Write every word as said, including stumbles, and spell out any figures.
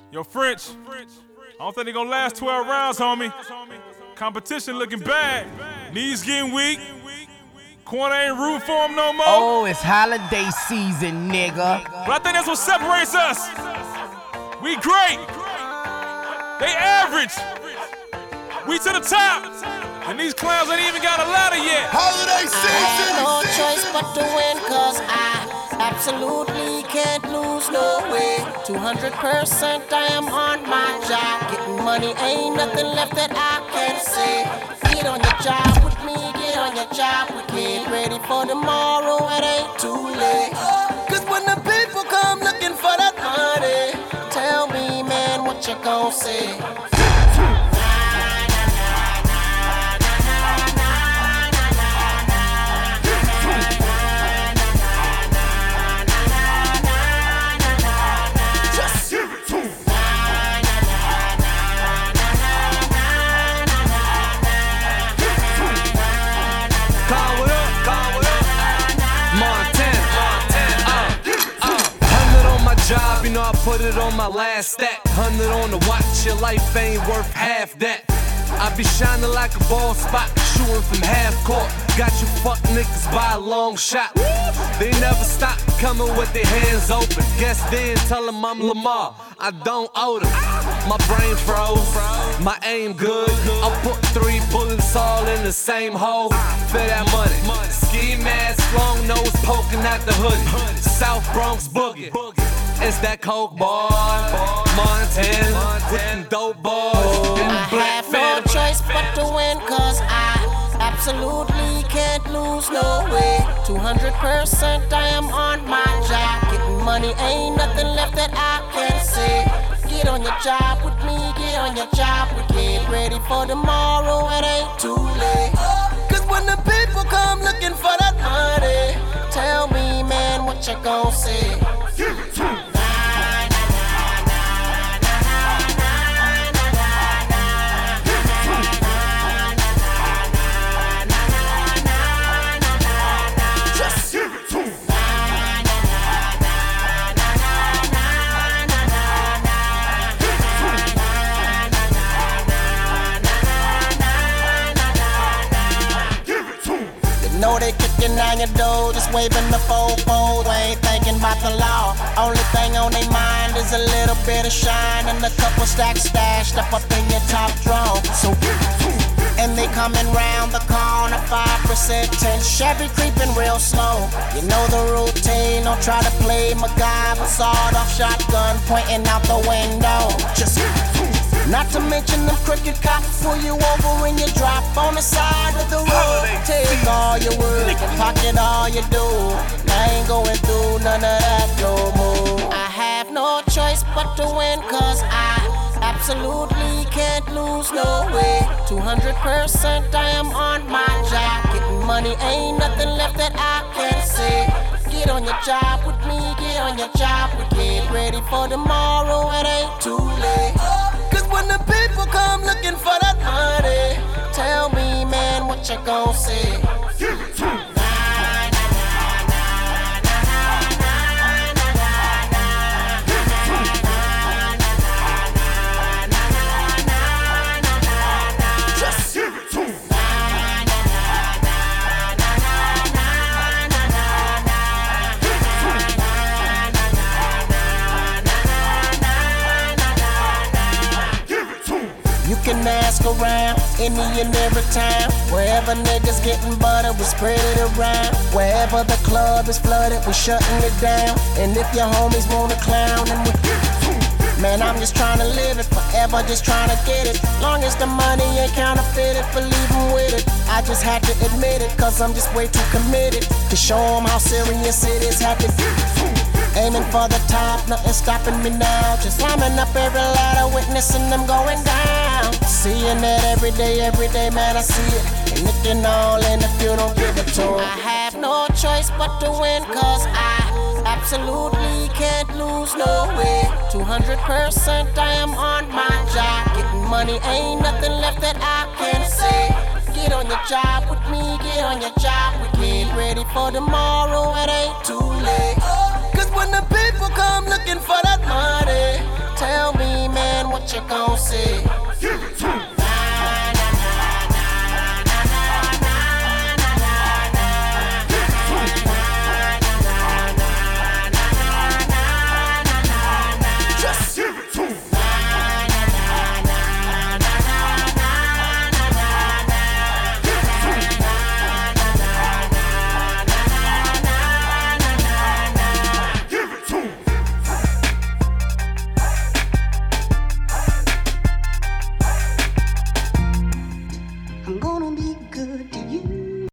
Yo, French, I don't think they gonna last twelve rounds, homie. Competition looking bad. Knees getting weak. Corner ain't rooting for him no more. Oh, it's holiday season, nigga. But I think that's what separates us. We great. They average. We to the top. And these clowns ain't even got a ladder yet. Holiday season. I have no choice but to win, cause I absolutely can't lose no way. two hundred percent I am on my job. Getting money, ain't nothing left that I can say. Get on your job with me, get on your job with me. Get ready for tomorrow, it ain't too late. Cause when the people come looking for that money, tell me, man, what you gon' say? Job, you know I put it on my last stack. Hundred on the watch, your life ain't worth half that. I be shining like a ball spot, shooting from half court. Got you fuck niggas by a long shot. They never stop coming with their hands open. Guess then, tell them I'm Lamar, I don't owe them. My brain froze, my aim good. I put three bullets all in the same hole. For that money, ski mask, long nose poking out the hoodie. South Bronx boogie. It's that coke boy, Montana, with them dope boys. I have no choice but to win, cause I absolutely can't lose no way. two hundred percent I am on my job. Getting money, ain't nothing left that I can say. Get on your job with me, get on your job with me. Get ready for tomorrow, it ain't too late. Cause when the people come looking for that money, tell me, man, what you gon' say? Give it to me. Know they kicking on your door, just waving the fofo. Ain't thinking about the law. Only thing on their mind is a little bit of shine and a couple stacks stashed up up in your top drawer. So, and they coming round the corner, five percent, ten Chevy creeping real slow. You know the routine, don't try to play MacGyver. Sawed off shotgun pointing out the window. Just not to mention them crooked cops pull you over and you drop on the side of the road. Take all your work and pocket all you do. I ain't going through none of that no more. I have no choice but to win, cause I absolutely can't lose no way. two hundred percent I am on my job. Getting money, ain't nothing left that I can say. Get on your job with me, get on your job with me. Get ready for tomorrow, it ain't too late. When the people come looking for that money, tell me, man, what you gon' say? Give it to me. Just give it to me. You can ask around, any and every time. Wherever niggas getting butter, we spread it around. Wherever the club is flooded, we shutting it down. And if your homies wanna clown, then we man, I'm just trying to live it forever, just trying to get it. Long as the money ain't counterfeited, believe 'em with it. I just had to admit it, cause I'm just way too committed to show 'em how serious it is. Had to aiming for the top, nothing stopping me now. Just climbing up every ladder, witnessing them going down. Seeing that every day, every day, man, I see it. And it can all end if you don't give it to them. I have no choice but to win, cause I absolutely can't lose no way. two hundred percent I am on my job. Getting money, ain't nothing left that I can say. Get on your job with me, get on your job with me. Get ready for tomorrow, it ain't too late. Cause when the people come looking for that money, tell me, what you gon' see.